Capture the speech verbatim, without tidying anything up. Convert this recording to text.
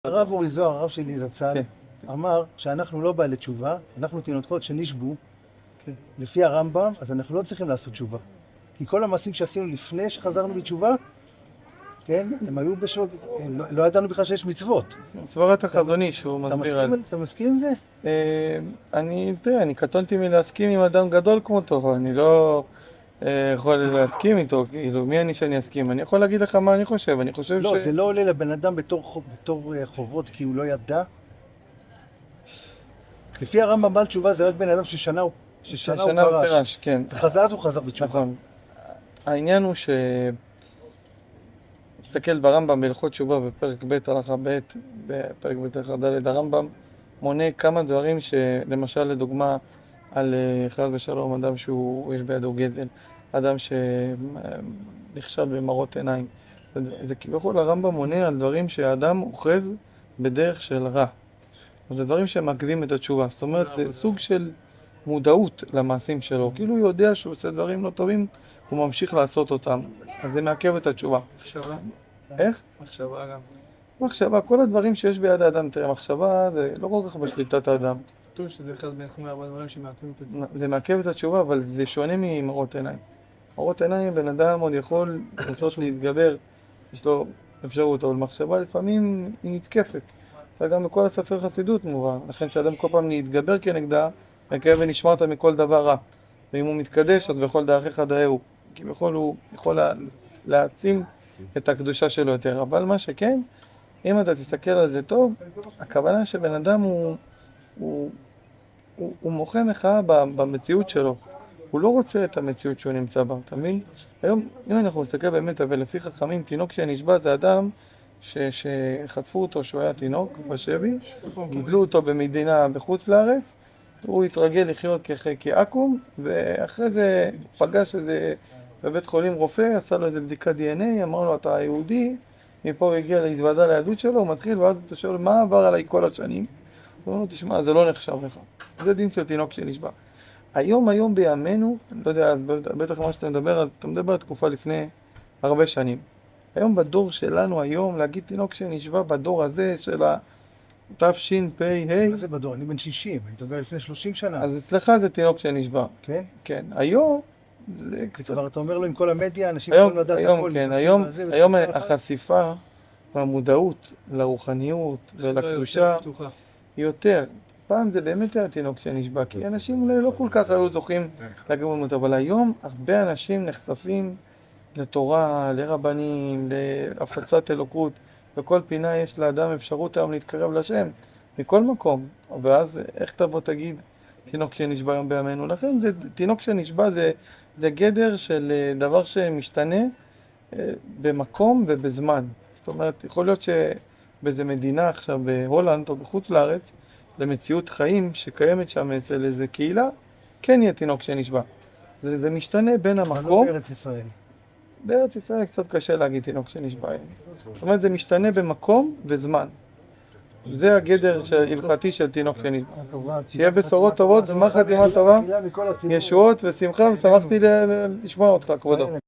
הרב אורי זוהר, הרב שלי זצ"ל, אמר שאנחנו לא בעלי תשובה, אנחנו תינוקות שנשבו לפי הרמב"ם, אז אנחנו לא צריכים לעשות תשובה. כי כל המעשים שעשינו לפני שחזרנו בתשובה, כן, הם היו בשוק, לא ידענו בכלל שיש מצוות. סברת החזוני שהוא מסביר על... אתה מסכים עם זה? אני, תראה, אני קטונתי מלהסכים עם אדם גדול כמותו, אני לא יכול להסכים איתו, כאילו, מי אני שאני אסכים? אני יכול להגיד לך מה אני חושב, אני חושב ש... לא, זה לא עולה לבן אדם בתור חובות כי הוא לא ידע. לפי הרמב"ם בעל תשובה זה רק בן אדם ששנה הוא פרש. כן. וחזר אז הוא חזר בתשובה. נכון. העניין הוא ש... תסתכל ברמב"ם בהלכות תשובה בפרק ב' הלכה ב', בפרק ב' הלכה ד', הרמב"ם מונה כמה דברים שלמשל לדוגמה על חס ושלום אדם שהוא יש בידו גזל, אדם שנכשל במראות עיניים. זה כביכול הרמב"ם מונה על דברים שהאדם אוחז בדרך של רע. אז זה דברים שמעכבים את התשובה. זאת אומרת, זה סוג של מודעות למעשים שלו. כאילו הוא יודע שהוא עושה דברים לא טובים, הוא ממשיך לעשות אותם. אז זה מעכב את התשובה. מחשבה? איך? מחשבה גם. מחשבה, כל הדברים שיש ביד האדם, תראה, מחשבה זה לא כל כך בשליטת האדם. כתוב שזה אחד מ-עשרים וארבעה דברים שמעכבים את התשובה. זה מעכב את התשובה, אבל זה שונה ממראות עיניים. מראות עיניים, בן אדם עוד יכול לנסות להתגבר, יש לו אפשרות, אבל מחשבה לפעמים היא נתקפת. וגם בכל הספר חסידות מובן, לכן שאדם כל פעם להתגבר כנגדה, מקווה ונשמרת מכל דבר רע. ואם הוא מתקדש, אז בכל דרכיך דאהו. כי בכל הוא יכול להעצים את הקדושה שלו יותר. אבל מה שכן, אם אתה תסתכל על זה טוב, הכוונה שבן אדם הוא, הוא, הוא, הוא מוחה מחאה במציאות שלו. הוא לא רוצה את המציאות שהוא נמצא בה, אתה מבין? היום, אם אנחנו נסתכל באמת, אבל לפי חכמים, תינוק שנשבע זה אדם ש, שחטפו אותו שהוא היה תינוק בשבי, גידלו אותו במדינה בחוץ לארץ, הוא התרגל לחיות כעקום, ואחרי זה פגש איזה בבית חולים רופא, עשה לו איזה בדיקת די אן איי, אמר לו אתה יהודי, מפה הוא הגיע להתוודע ליהדות שלו, הוא מתחיל ואז אתה שואל מה עבר עליי כל השנים? הוא אומר לו תשמע, זה לא נחשב לך, זה דין של תינוק שנשבע. היום היום בימינו, לא יודע, בטח מה שאתה מדבר, אז אתה מדבר על תקופה לפני הרבה שנים. היום בדור שלנו היום, להגיד תינוק שנשבע בדור הזה של ה... תשפ"ה. מה זה בדור? אני בן שישים, אני מדבר לפני שלושים שנה. אז אצלך זה תינוק שנשבע. כן? כן. היום... כבר אתה אומר לו עם כל המדיה, אנשים היום, יכולים לדעת היום, הכל. כן, היום, היום החשיפה והמודעות לרוחניות ולקדושה היא יותר. פעם זה באמת היה תינוק שנשבע, כי אנשים אולי לא כל כך היו זוכים לגמות, אבל היום הרבה אנשים נחשפים לתורה, לרבנים, להפצת אלוקות. בכל פינה יש לאדם אפשרות היום להתקרב לשם, מכל מקום. ואז איך תבוא תגיד תינוק שנשבע היום בימינו? לכן זה, תינוק שנשבע זה, זה גדר של דבר שמשתנה במקום ובזמן. זאת אומרת, יכול להיות שבאיזה מדינה עכשיו בהולנד או בחוץ לארץ, למציאות חיים שקיימת שם אצל איזה קהילה, כן יהיה תינוק שנשבע. זה, זה משתנה בין המקום... לא בארץ ישראל. בארץ ישראל קצת קשה להגיד תינוק שנשבע. זאת אומרת, זה משתנה במקום וזמן. זה הגדר ההלכתי של תינוק שנשבע. שיהיה בשורות טובות, גמר חתימה טובה, ישועות ושמחה, ושמחתי לשמוע אותך, כבודו.